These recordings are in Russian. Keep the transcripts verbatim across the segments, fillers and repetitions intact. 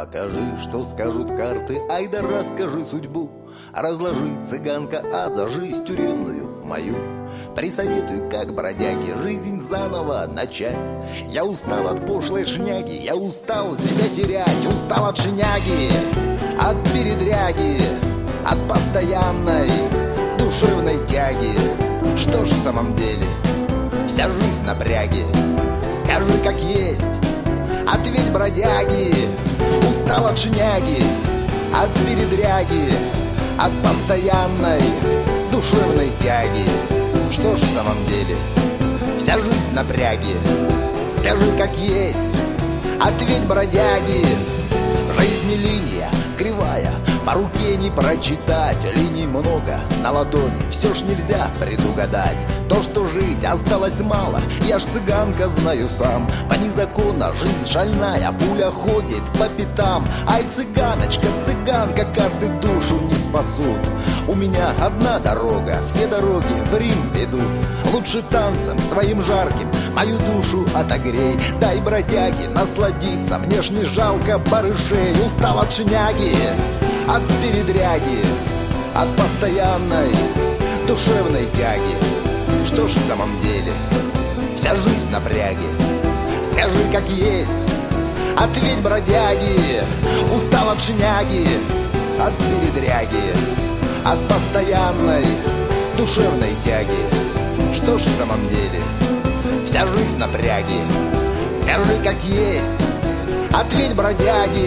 Покажи, что скажут карты, ай да расскажи судьбу. Разложи, цыганка, а за жизнь тюремную мою. Присоветуй, как бродяги, жизнь заново начать. Я устал от пошлой шняги, я устал себя терять. Устал от шняги, от передряги, от постоянной душевной тяги. Что ж в самом деле, вся жизнь напряги. Скажи, как есть, ответь, бродяги. Устал от шняги, от передряги, от постоянной душевной тяги. Что ж в самом деле, вся жизнь напряги. Скажи, как есть, ответь, бродяги. Жизнь линия кривая, по руке не прочитать. Линий много на ладони, все ж нельзя предугадать. То, что жить осталось мало, я ж цыганка знаю сам. Вне закона жизнь шальная, пуля ходит по пятам. Ай, цыганочка, цыганка, каждый душу не спасут. У меня одна дорога, все дороги в Рим ведут. Лучше танцем своим жарким мою душу отогрей. Дай, бродяги, насладиться, мне ж не жалко барышей. Устал от шняги, от передряги, от постоянной душевной тяги. Что ж в самом деле, вся жизнь напряги. Скажи, как есть, ответь, бродяги. Устал от шняги, от передряги, от постоянной душевной тяги. Что ж в самом деле, вся жизнь напряги. Скажи, как есть, ответь, бродяги.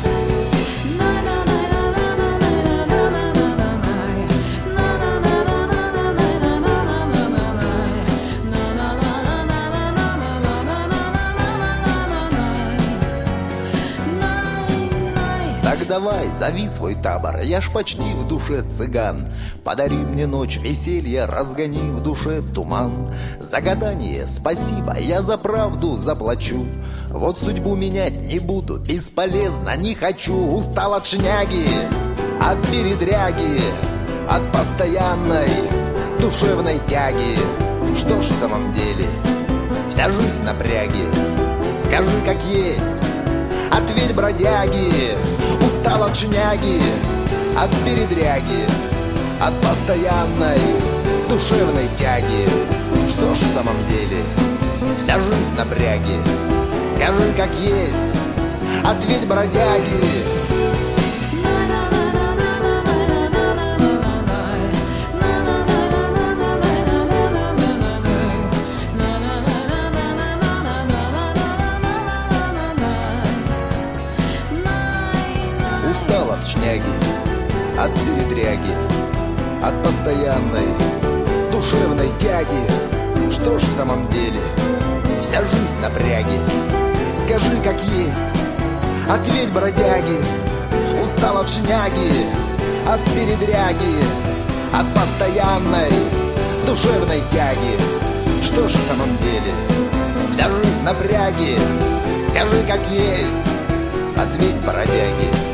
Так давай, зови свой табор, я ж почти в душе цыган. Подари мне ночь веселья, разгони в душе туман. За гадание спасибо, я за правду заплачу. Вот судьбу менять не буду, бесполезно не хочу. Устал от шняги, от передряги, от постоянной душевной тяги. Что ж в самом деле, вся жизнь напряги. Скажи, как есть, ответь, бродяги. Устал от шняги, от передряги, от постоянной душевной тяги. Что ж в самом деле, вся жизнь напряги. Скажи, как есть, ответь, бродяги. Устал от шняги, от передряги, от постоянной душевной тяги. Что ж в самом деле, вся жизнь напряги. Скажи, как есть, ответь, бродяги. Устал от шняги, от передряги, от постоянной душевной тяги. Что ж в самом деле, вся жизнь напряги. Скажи, как есть, ответь, бродяги.